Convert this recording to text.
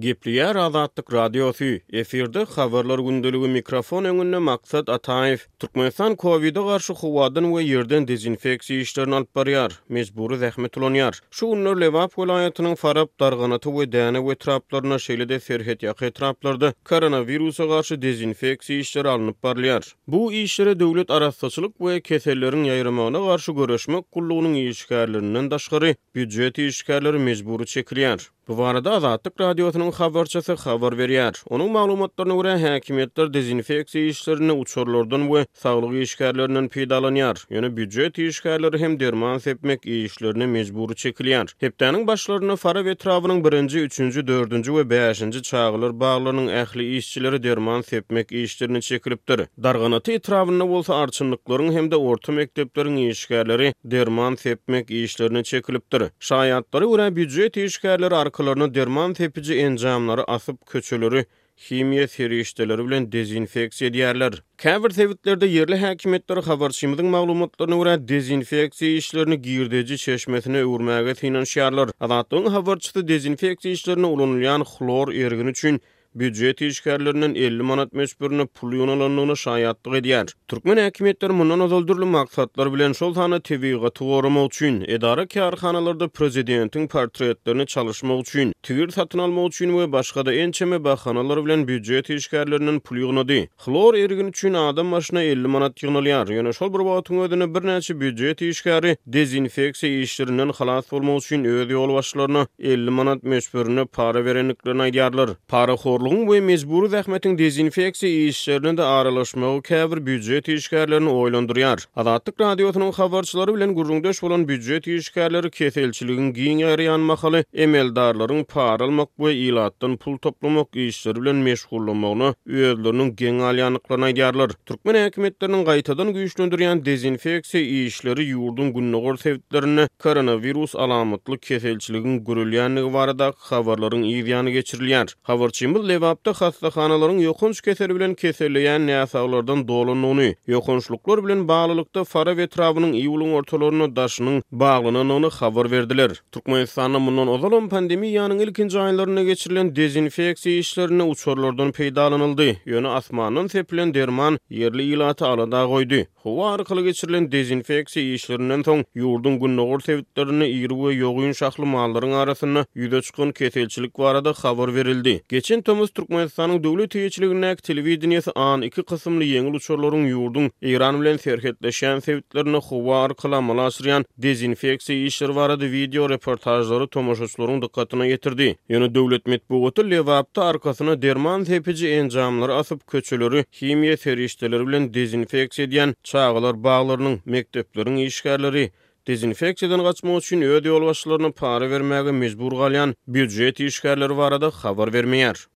Gepliýär Azatlyk radiosu. Eferde habarlar gündöligi mikrofon öňünde Maksat Ataev. Türkmenistan Covid-a garşy howadan we ýerden dezinfeksiýa işlerini alyp barýar. Mejbury zähmet ulanýar. Şu günler Lewap welaýatynyň Farab, Darganaty we Däne we etraplaryna şeýle-de Serhet ýaky etraplarda koronawirusa garşy dezinfeksiýa işleri alınıp barýar. Bu işlere döwlet arassaçylyk we kesellerin ýaýramagyna garşy göreşmek gullugynyň işgärlerinden daşgary büdjet işgärleri mejbury çekilýär. Bu barada Azatlyk radiosynyň habarçysy habar berýär. Onuň maglumatlaryna görä häkimetler dezinfeksiýa işlerini uçurlardan we saglyk işgärlerinden peýdalanýar. Ýöne büdjet işgärleri hem derman sepmek işlerini mejbury çekilýär. Hepdeniň başlaryna Farab etrawynyň 1-nji, 3-nji, 4-nji we 5-nji çağlar baglarynyň ähli işçileri derman sepmek işlerini çekilipdir. Darganaty etrawyna bolsa arçynlyklaryň hem de orta mekdepleriň işgärleri derman sepmek işlerini çekilipdir. Şaýatlary görä büdjet işgärleri arkalarına derman tepici enjamları asyp köçeleri himiýa serişdeleri bilen dezinfeksiýa edýärler. Käbir sewitlerde yerli häkimetler habarçymyzyň maglumatlaryna görä dezinfeksiýa işlerini girdeji çeşmesine öwürmäge synanýarlar. Azatlyň habarçysy dezinfeksiýa işlerini ulanylýan xlor ergini üçin büdjet işgärlerinden 50 manat meşburyny pul ýonalandygyny şaýatlyk edýär. Türkmen häkimetleri mundan öldürli maksatlar bilen şol sany tebigat goramak üçin, edara kärhanalarda prezidentiň portretlerini çalışmak üçin, tigir satyn almak üçin we başga-da ençeme bahanalar bilen büdjet işgärlerinden pul ýognady. Xlor ergin üçin adam başyna 50 manat ýognalýar. Ýöne şol bir wagtyň özüne bir näçe büdjet işgäri dezinfeksiýa işlerinden halas bolmak üçin öz ýol başlaryna 50 manat meşburyny para berenliklerini aýdýarlar. Para Horluğun we mejbury zähmetiň dezinfeksiýa işlerine de aralaşmagy käbir büdjet işgärlerini oýlandyrýar. Azatlyk radiosynyň habarçylary bilen gurrundaş bolan büdjet işgärleri keselçiligiň giň ýaryan mahaly emeldarlaryň para almak we ilatdan pul toplamak işleri bilen meşgullanmagyny özleriniň geň alýanlyklaryna aýdýarlar. Türkmen häkimetleriniň gaýtadan güýçlendirýän dezinfeksiýa işleri ýurdun günnägör sebitlerini koronawirus alamatly keselçiligiň görülýänligi barada habarlaryň ýygyny geçirilýär. Habarçymyz Lewapda hastalykhanalaryň ýokunç keseli bilen keselleýän näsaglardan dolanyny, ýokunçluklar bilen baglylykda Farab etrawynyň iýulyň ortalaryna daşynyň baglanynyny habar berdiler. Türkmenistanda mundan ozalan pandemiýanyň ilkinji aýlaryna geçirilen dezinfeksiýa işlerini uçurlardan peýdalanyldy. Ýöne asmandan sepilen derman yerli ilaty alada goýdy. Howa arkaly geçirilen dezinfeksiýa işlerinden soň ýurdun günnägör sebitlerini ýyry we ýogyn şahly mallaryň arasyna ýüze çykan keselçilik barada habar berildi. Geçen Türkmenistanyň döwlet ýetirligindäki telewizioniýasy an iki kysymly ýeňil uçurlaryň ýurdun Iran bilen serhetleşen sebitlerini howa arkaly amalaşdyrýan dezinfeksiýa işleri barada video reportajlary tomoşaçylaryň dikkatyna getirdi. Ýöne döwlet medeniýeti Lewapda arkasyna derman tepici enjamlary asyp köçeleri himiýa serişdeleri bilen dezinfeksiýa edýän çağlar baglarynyň mekdepleriň işgärleri dezinfeksiýadan gaçmak üçin öz ýol başlaryna para bermäge mejbur galýan büdjet işgärleri barada habar bermeýär.